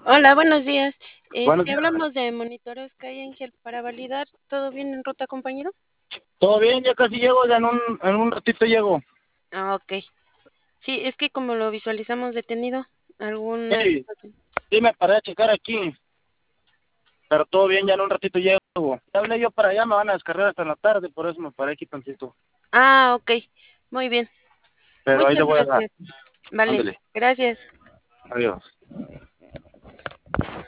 Hola, buenos días. Buenos días. Hablamos de monitoreos que hay, Ángel, para validar. ¿Todo bien en ruta, compañero? ¿Todo bien? Ya casi llego, ya en un ratito llego. Ah, ok. Sí, es que como lo visualizamos detenido, alguna Hey, situación. sí me paré a checar aquí, pero todo bien, ya en un ratito llego. Ya hablé yo para allá, me van a descargar hasta en la tarde, por eso me paré aquí tantito. Ah, ok. Muy bien. Pero ahí le Muchas voy a dar. gracias. Vale, Ándele, gracias. adiós.